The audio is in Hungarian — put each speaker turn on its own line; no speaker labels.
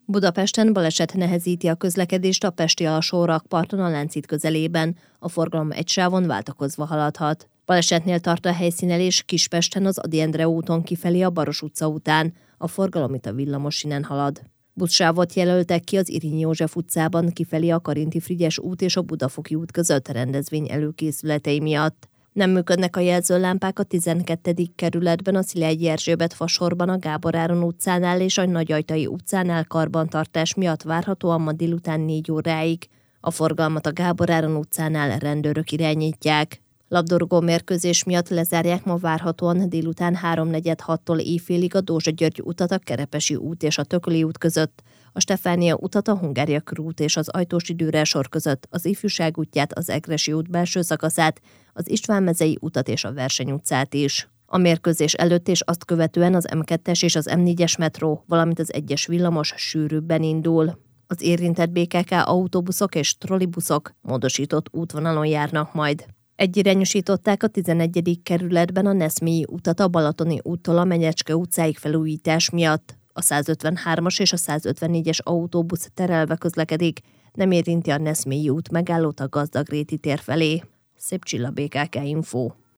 Budapesten baleset nehezíti a közlekedést a pesti alsó-rakparton a Lánchíd közelében. A forgalom egy sávon váltakozva haladhat. Balesetnél tart a helyszínelés Kispesten az Ady Endre úton kifelé a Baros utca után. A forgalom itt a villamosinen halad. Buszsávot jelöltek ki az Iriny József utcában kifelé a Karinti Frigyes út és a Budafoki út között rendezvény előkészületei miatt. Nem működnek a jelzőlámpák a 12. kerületben, a Szilágyi Erzsébet fasorban, a Gábor Áron utcánál és a Nagyajtai utcánál karbantartás miatt várhatóan ma délután 4 óráig. A forgalmat a Gábor Áron utcánál rendőrök irányítják. Labdarúgó mérkőzés miatt lezárják ma várhatóan délután 3:46-tól éjfélig a Dózsa György utat a Kerepesi út és a Tököli út között, a Stefánia utat a Hungária körút és az Ajtósi Dürer sor között, az Ifjúság útját, az Egressy út belső szakaszát, az István mezei utat és a Verseny utcát is. A mérkőzés előtt és azt követően az M2-es és az M4-es metró, valamint az 1-es villamos sűrűbben indul. Az érintett BKK autóbuszok és trollibuszok módosított útvonalon járnak majd. Egyirányosították a 11. kerületben a Neszmélyi utat a Balatoni úttól a Menyecske utcáig felújítás miatt. A 153-as és a 154-es autóbusz terelve közlekedik, nem érinti a Neszmélyi út megállót a Gazdagréti tér felé. Szép Csilla, BKK Info.